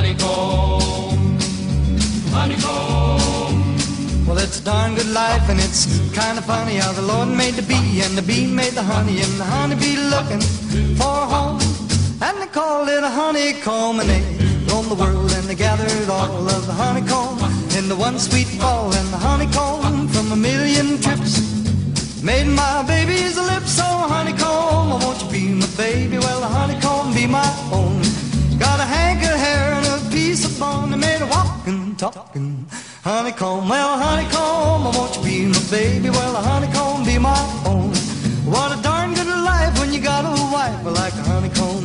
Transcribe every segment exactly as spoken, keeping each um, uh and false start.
honeycomb, honeycomb. Well, it's a darn good life, and it's kind of funny how the Lord made the bee, and the bee made the honey, and the honeybee looking for a home. And they called it a honeycomb, and they roamed the world, and they gathered all of the honeycomb in the one sweet fall. And the honeycomb from a million trips made my baby's lips. So honeycomb, oh, won't you be my baby? Well, the honeycomb be my own. Got a hank of hair and a piece of bone that made a walking, talking honeycomb. Well, honeycomb, oh, won't you be my baby? Well, the honeycomb be my own. What a darn good life when you got a wife like a honeycomb.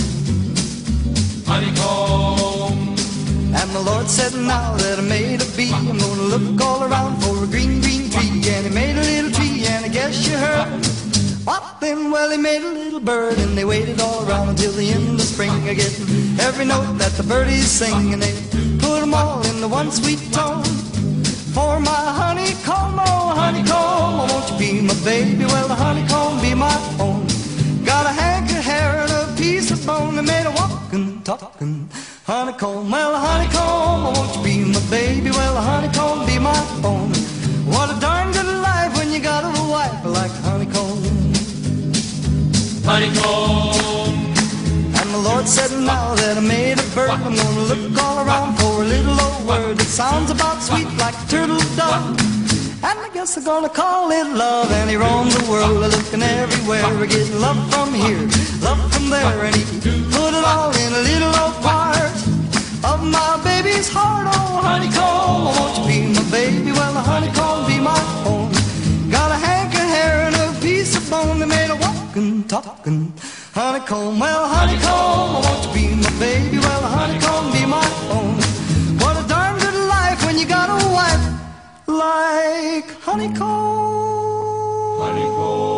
Honeycomb. And the Lord said, now that I made a bee, I'm gonna look all around for a green, green tree. And he made a little tree, and I guess you heard what then? Well, he made a little bird, and they waited all around until the end of spring, getting every note that the birdies sing, and they put them all in the one sweet tone. For my honeycomb, oh honeycomb, oh, won't you be my baby? Well, the honeycomb be my own. Got a hank of hair and a piece of bone that made a walking, talking honeycomb. Well, the honeycomb, oh, won't you be my baby? Well, the honeycomb be my own. What a darn good life when you got a wife like a honeycomb. Honeycomb. And the Lord said, now that I made a bird, I'm gonna look all around for a little old word that sounds about sweet like a turtle dove. And I guess I'm gonna call it love. And he roamed the world looking everywhere, getting love from here, love from there. And he put it all in a little old part of my baby's heart. Oh honeycomb, won't you be my baby? Well, the honeycomb be my own. Got a hank of hair and a piece of bone that made a walking, talking honeycomb. Well, honeycomb, won't you be my baby? Well, the honeycomb be my own. What a darn good life when you got a wife like honeycomb. Honeycomb.